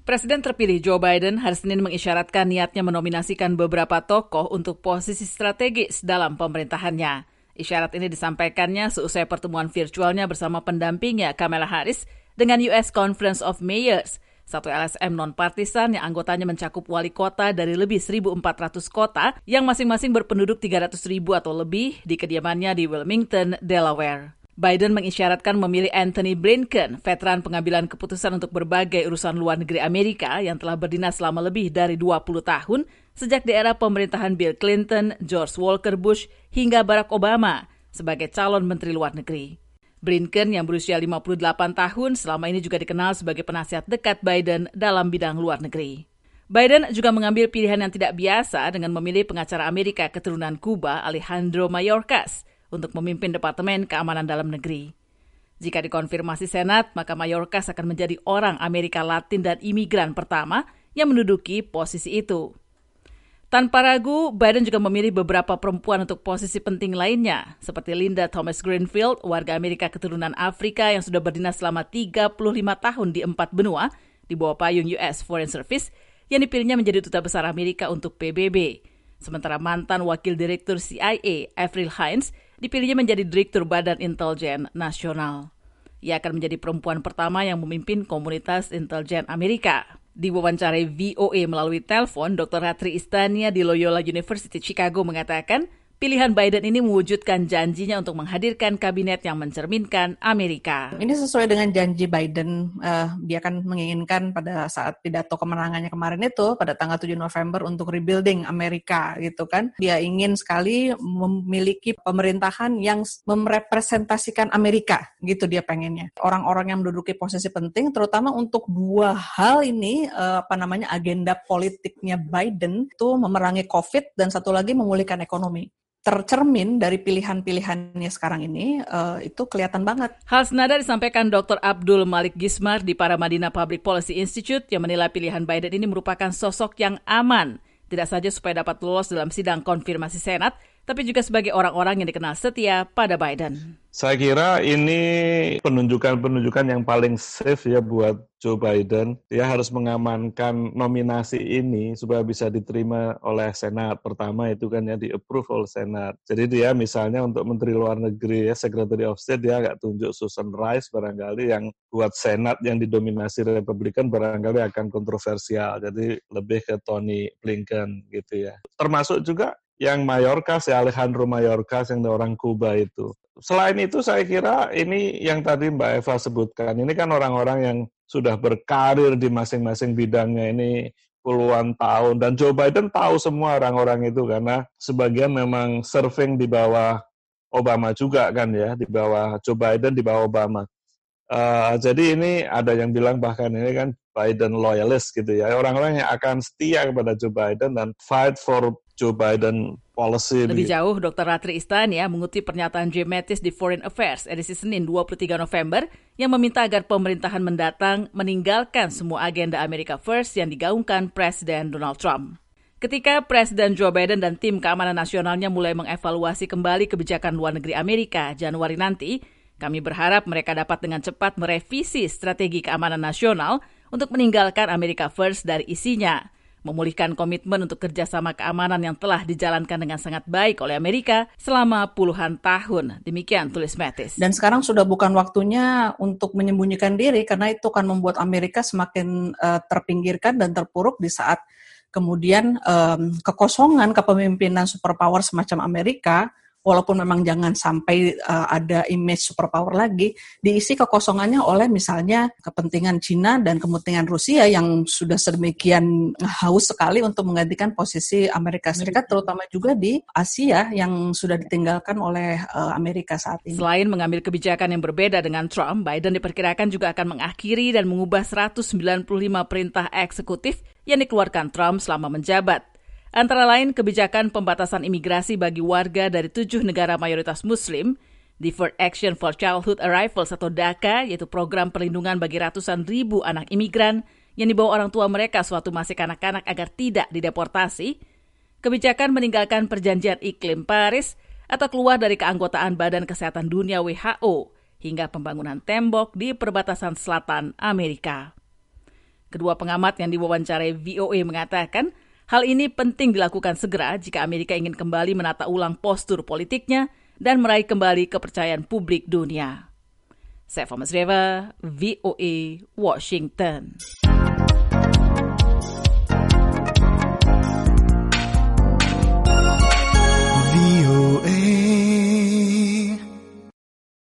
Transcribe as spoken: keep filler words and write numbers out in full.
Presiden terpilih Joe Biden hari Senin mengisyaratkan niatnya menominasikan beberapa tokoh untuk posisi strategis dalam pemerintahannya. Isyarat ini disampaikannya seusai pertemuan virtualnya bersama pendampingnya Kamala Harris dengan U S Conference of Mayors, satu L S M non-partisan yang anggotanya mencakup wali kota dari lebih seribu empat ratus kota yang masing-masing berpenduduk tiga ratus ribu atau lebih di kediamannya di Wilmington, Delaware. Biden mengisyaratkan memilih Antony Blinken, veteran pengambilan keputusan untuk berbagai urusan luar negeri Amerika yang telah berdinas selama lebih dari dua puluh tahun sejak di era pemerintahan Bill Clinton, George Walker Bush, hingga Barack Obama sebagai calon menteri luar negeri. Blinken yang berusia lima puluh delapan tahun selama ini juga dikenal sebagai penasihat dekat Biden dalam bidang luar negeri. Biden juga mengambil pilihan yang tidak biasa dengan memilih pengacara Amerika keturunan Kuba Alejandro Mayorkas untuk memimpin Departemen Keamanan Dalam Negeri. Jika dikonfirmasi Senat, maka Mayorkas akan menjadi orang Amerika Latin dan imigran pertama yang menduduki posisi itu. Tanpa ragu, Biden juga memilih beberapa perempuan untuk posisi penting lainnya, seperti Linda Thomas Greenfield, warga Amerika keturunan Afrika yang sudah berdinas selama tiga puluh lima tahun di empat benua, di bawah payung U S Foreign Service, yang dipilihnya menjadi duta besar Amerika untuk P B B. Sementara mantan wakil direktur C I A, Avril Haines, dipilihnya menjadi Direktur Badan Intelijen Nasional. Ia akan menjadi perempuan pertama yang memimpin komunitas intelijen Amerika. Diwawancarai V O A melalui telepon, Doktor Ratri Istania di Loyola University Chicago mengatakan pilihan Biden ini mewujudkan janjinya untuk menghadirkan kabinet yang mencerminkan Amerika. Ini sesuai dengan janji Biden. Uh, dia kan menginginkan pada saat pidato kemenangannya kemarin itu, pada tanggal tujuh November untuk rebuilding Amerika gitu kan. Dia ingin sekali memiliki pemerintahan yang merepresentasikan Amerika gitu dia pengennya. Orang-orang yang menduduki posisi penting, terutama untuk dua hal ini, uh, apa namanya agenda politiknya Biden itu memerangi COVID dan satu lagi memulihkan ekonomi. Tercermin dari pilihan-pilihannya sekarang ini, uh, itu kelihatan banget. Hal senada disampaikan Doktor Abdul Malik Gismar di Paramadina Public Policy Institute yang menilai pilihan Biden ini merupakan sosok yang aman, tidak saja supaya dapat lolos dalam sidang konfirmasi Senat, tapi juga sebagai orang-orang yang dikenal setia pada Biden. Saya kira ini penunjukan-penunjukan yang paling safe ya buat Joe Biden. Dia harus mengamankan nominasi ini supaya bisa diterima oleh Senat. Pertama itu kan ya di-approve oleh Senat. Jadi dia misalnya untuk Menteri Luar Negeri ya, Secretary of State, dia agak tunjuk Susan Rice barangkali yang buat Senat yang didominasi Republikan barangkali akan kontroversial. Jadi lebih ke Tony Blinken gitu ya. Termasuk juga yang Mayorkas ya, Alejandro Mayorkas yang orang Kuba itu. Selain itu saya kira ini yang tadi Mbak Eva sebutkan, ini kan orang-orang yang sudah berkarir di masing-masing bidangnya ini puluhan tahun. Dan Joe Biden tahu semua orang-orang itu karena sebagian memang surfing di bawah Obama juga kan ya, di bawah Joe Biden, di bawah Obama. Uh, jadi ini ada yang bilang bahkan ini kan Biden loyalist gitu ya, orang-orang yang akan setia kepada Joe Biden dan fight for Joe Biden policy. Lebih jauh, Doktor Ratri Istania mengutip pernyataan Jim Mattis di Foreign Affairs edisi Senin dua puluh tiga November yang meminta agar pemerintahan mendatang meninggalkan semua agenda America First yang digaungkan Presiden Donald Trump. Ketika Presiden Joe Biden dan tim keamanan nasionalnya mulai mengevaluasi kembali kebijakan luar negeri Amerika Januari nanti, kami berharap mereka dapat dengan cepat merevisi strategi keamanan nasional untuk meninggalkan America First dari isinya, memulihkan komitmen untuk kerjasama keamanan yang telah dijalankan dengan sangat baik oleh Amerika selama puluhan tahun. Demikian tulis Mattis. Dan sekarang sudah bukan waktunya untuk menyembunyikan diri karena itu akan membuat Amerika semakin uh, terpinggirkan dan terpuruk di saat kemudian um, kekosongan kepemimpinan superpower semacam Amerika, walaupun memang jangan sampai uh, ada image superpower lagi, diisi kekosongannya oleh misalnya kepentingan Cina dan kepentingan Rusia yang sudah sedemikian haus sekali untuk menggantikan posisi Amerika Serikat, terutama juga di Asia yang sudah ditinggalkan oleh uh, Amerika saat ini. Selain mengambil kebijakan yang berbeda dengan Trump, Biden diperkirakan juga akan mengakhiri dan mengubah seratus sembilan puluh lima perintah eksekutif yang dikeluarkan Trump selama menjabat. Antara lain kebijakan pembatasan imigrasi bagi warga dari tujuh negara mayoritas Muslim, Deferred Action for Childhood Arrivals atau DACA, yaitu program perlindungan bagi ratusan ribu anak imigran yang dibawa orang tua mereka sewaktu masih kanak-kanak agar tidak dideportasi, kebijakan meninggalkan perjanjian iklim Paris atau keluar dari keanggotaan Badan Kesehatan Dunia W H O, hingga pembangunan tembok di perbatasan selatan Amerika. Kedua pengamat yang diwawancarai V O A mengatakan, hal ini penting dilakukan segera jika Amerika ingin kembali menata ulang postur politiknya dan meraih kembali kepercayaan publik dunia. Saya Thomas Reva, V O A, Washington.